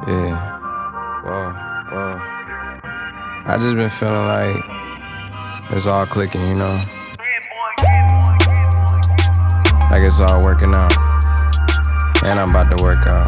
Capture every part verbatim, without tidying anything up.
Yeah. Whoa, whoa. I just been feeling like it's all clicking, you know? Like it's all working out. And I'm about to work out.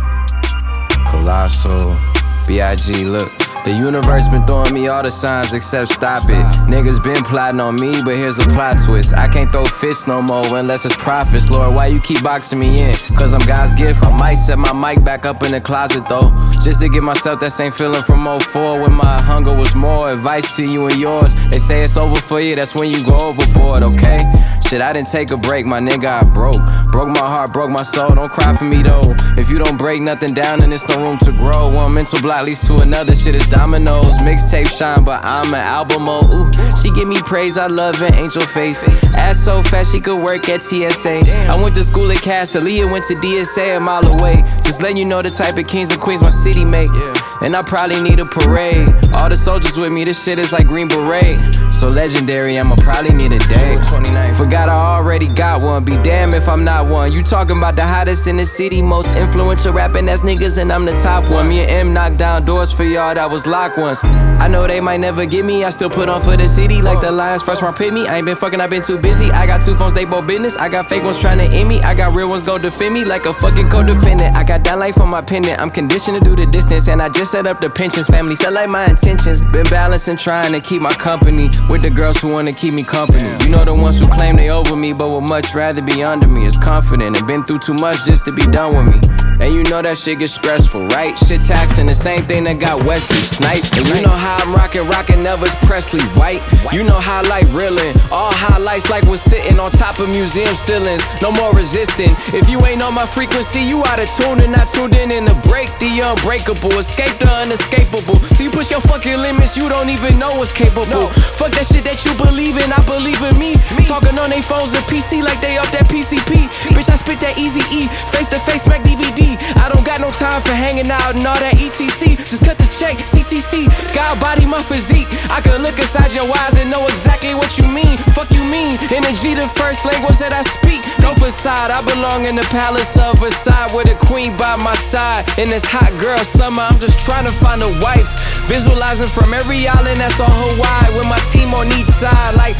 Colossal, B I G, look. The universe been throwing me all the signs except stop it. Niggas been plotting on me, but here's a plot twist. I can't throw fists no more unless it's profits. Lord, why you keep boxing me in? Cause I'm God's gift. I might set my mic back up in the closet though, just to give myself that same feeling from oh four when my hunger was more. Advice to you and yours. They say it's over for you, that's when you go overboard, okay? Shit, I didn't take a break, my nigga, I broke. Broke my heart, broke my soul, don't cry for me though. If you don't break nothing down, then there's no room to grow. One mental block leads to another, shit is dominoes. Mixtape shine, but I'm an album mode. Ooh, she give me praise, I love an angel face. Ass so fat, she could work at T S A. I went to school at Cass, Aaliyah went to D S A a mile away. Just letting you know the type of kings and queens my city make. And I probably need a parade. All the soldiers with me, this shit is like Green Beret. So legendary, I'ma probably need a day. Forgot I already got one, be damn if I'm not one. You talking about the hottest in the city, most influential rapping ass niggas, and I'm the top one. Me and M knocked down doors for y'all that was locked once. I know they might never get me, I still put on for the city. Like the Lions first round pick me, I ain't been fucking, I been too busy. I got two phones, they both business. I got fake ones trying to end me, I got real ones go defend me like a fucking co-defendant. I got down life on my pendant, I'm conditioned to do the distance. And I just set up the pensions, family set like my intentions. Been balancing, trying to keep my company with the girls who wanna keep me company. You know the ones who claim they over me, but would much rather be under me. Is confident and been through too much just to be done with me. And you know that shit gets stressful, right? Shit taxing, the same thing that got Wesley Snipes. And you know how I'm rockin', rockin' Elvis Presley white. You know how like reelin', all highlights like was sitting on top of museum ceilings. No more resisting. If you ain't on my frequency, you out of tune and not tuned in. In the break, the unbreakable, escape the unescapable. So you push your fucking limits, you don't even know what's capable. Fuck that shit that you believe in, I believe in me. Talking on they phones and P C like they off that P C P. Bitch, I spit that Easy E, face to face, smack D V D. I don't got no time for hanging out and all that E T C. Just cut the check, C T C. God body my physique. I can look inside your eyes and know exactly what you mean. Fuck you mean? Energy the first language that I speak. No facade, I belong in the palace of Versailles with a queen by my side. In this hot girl summer, I'm just trying to find a wife. Visualizing from every island that's on Hawaii with my team on each side like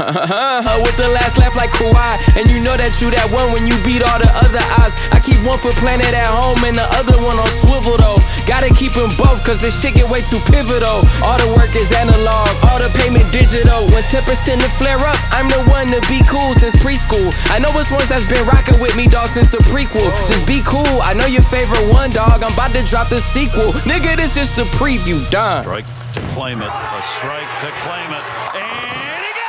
with the last laugh like Kawhi. And you know that you that one when you beat all the other odds. I keep one for planet at home and the other one on swivel though. Gotta keep them both cause this shit get way too pivotal. All the work is analog, all the payment digital. When tempers tend to flare up, I'm the one to be cool since preschool. I know it's ones that's been rocking with me, dog, since the prequel. Just be cool, I know your favorite one, dog. I'm about to drop the sequel. Nigga, this just the preview, done. Strike to claim it, a strike to claim it, and